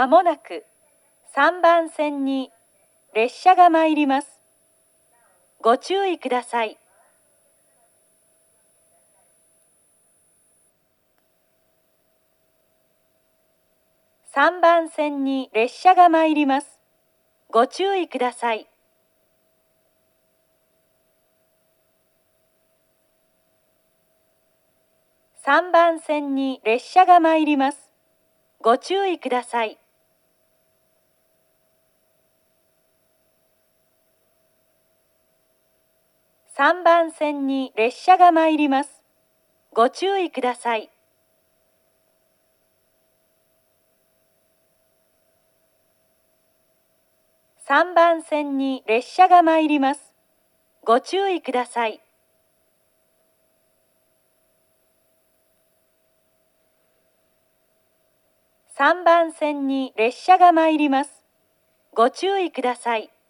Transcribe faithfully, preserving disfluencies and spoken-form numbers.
まもなくさんばん線に列車が参ります。ご注意ください。さんばん線に列車が参ります。ご注意ください。さんばん線に列車が参ります。ご注意ください。さんばん線に列車が参ります。ご注意ください。さんばん線に列車が参ります。ご注意ください。さんばん線に列車が参ります。ご注意ください。